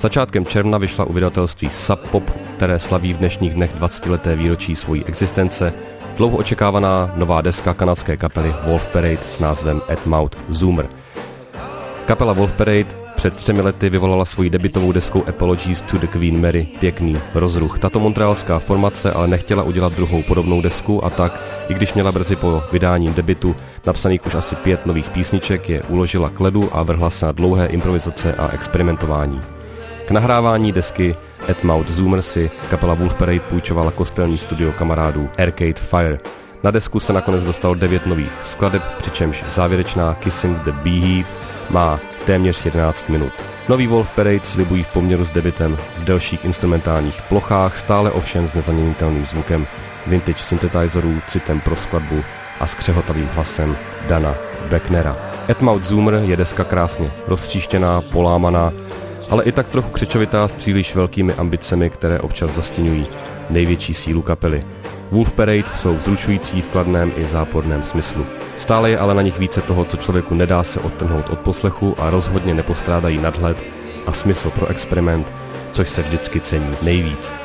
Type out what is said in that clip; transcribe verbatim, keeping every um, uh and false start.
Začátkem června vyšla u vydavatelství Sub Pop, které slaví v dnešních dnech dvacetileté výročí svojí existence, dlouho očekávaná nová deska kanadské kapely Wolf Parade s názvem At Mount Zoomer. Kapela Wolf Parade před třemi lety vyvolala svoji debutovou deskou Apologies to the Queen Mary pěkný rozruch. Tato montrealská formace ale nechtěla udělat druhou podobnou desku a tak, i když měla brzy po vydání debutu napsaných už asi pět nových písniček, je uložila k ledu a vrhla se na dlouhé improvizace a experimentování. K nahrávání desky At Mount Zoomer si kapela Wolf Parade půjčovala kostelní studio kamarádů Arcade Fire. Na desku se nakonec dostalo devět nových skladeb, přičemž závěrečná Kissing the Beehive má téměř jedenáct minut. Nový Wolf Parade slibují v poměru s debutem v delších instrumentálních plochách, stále ovšem s nezaměnitelným zvukem vintage synthesizerů, citem pro skladbu a skřehotavým hlasem Dana Becknera. At Mount Zoomer je deska krásně roztříštěná, polámaná, ale i tak trochu křečovitá s příliš velkými ambicemi, které občas zastěňují největší sílu kapely. Wolf Parade jsou vzrušující v kladném i záporném smyslu. Stále je ale na nich více toho, co člověku nedá se odtrhnout od poslechu a rozhodně nepostrádají nadhled a smysl pro experiment, což se vždycky cení nejvíc.